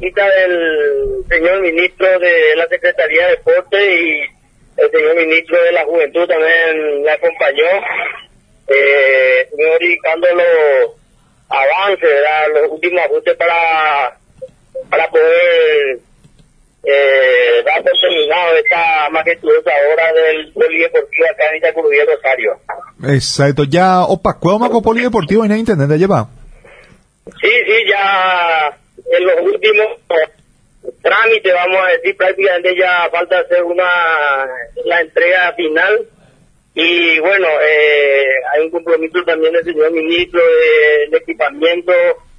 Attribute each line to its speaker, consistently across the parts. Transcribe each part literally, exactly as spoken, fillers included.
Speaker 1: visita del señor ministro de la Secretaría de Deporte y el señor ministro de la Juventud también me acompañó, eh, verificando los avances, ¿verdad? Los últimos ajustes para, para poder eh, dar por terminado esta majestuosa obra del polideportivo acá en Itacurubí, Rosario.
Speaker 2: Exacto, ya opacó Maco Polideportivo y no intendente lleva.
Speaker 1: Sí, sí, ya en los últimos trámites, vamos a decir, prácticamente ya falta hacer una la entrega final y bueno, eh, hay un compromiso también del señor ministro de, de equipamiento,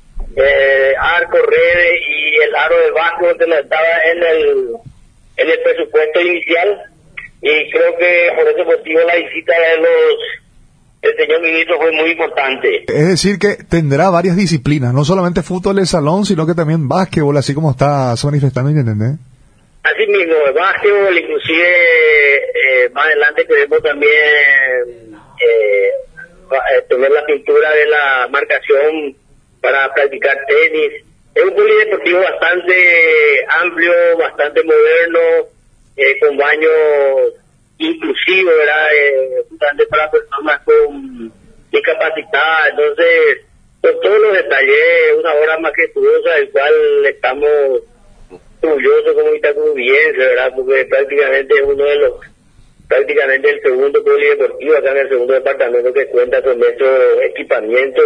Speaker 1: eh, arco, redes y el aro de básquet que no estaba en el en el presupuesto inicial, y creo que por ese motivo la visita de los el señor ministro fue muy importante.
Speaker 2: Es decir, que tendrá varias disciplinas, no solamente fútbol de salón, sino que también básquetbol, así como está manifestando, ¿entendés?
Speaker 1: Así mismo, el básquetbol, inclusive eh, más adelante queremos también eh, tener la pintura de la marcación para practicar tenis. Es un polideportivo bastante amplio, bastante moderno, eh, con baños inclusivos, ¿verdad? Eh, justamente para personas con discapacidad. Entonces, con todos los detalles, una obra majestuosa del cual estamos orgullosos como itacurubienses, ¿verdad? Porque prácticamente es uno de los, prácticamente el segundo polideportivo acá en el segundo departamento que cuenta con estos equipamientos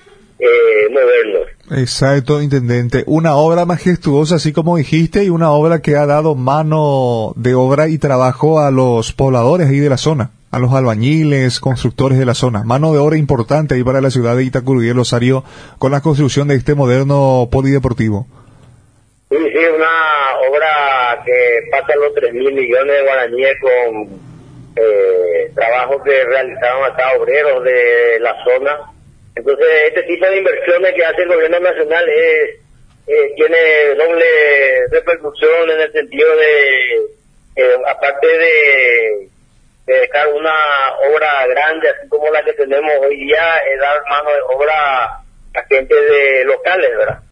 Speaker 1: eh, modernos.
Speaker 2: Exacto, intendente. Una obra majestuosa, así como dijiste, y una obra que ha dado mano de obra y trabajo a los pobladores ahí de la zona, a los albañiles, constructores de la zona. Mano de obra importante ahí para la ciudad de Itacurubí, Rosario, con la construcción de este moderno polideportivo.
Speaker 1: Sí, sí, una obra que pasa los tres mil millones de guaraníes con eh, trabajos que realizaron acá obreros de la zona. Entonces, este tipo de inversiones que hace el gobierno nacional es, eh, tiene doble repercusión en el sentido de, eh, aparte de, de dejar una obra grande, así como la que tenemos hoy día, es dar mano de obra a gente de locales, ¿verdad?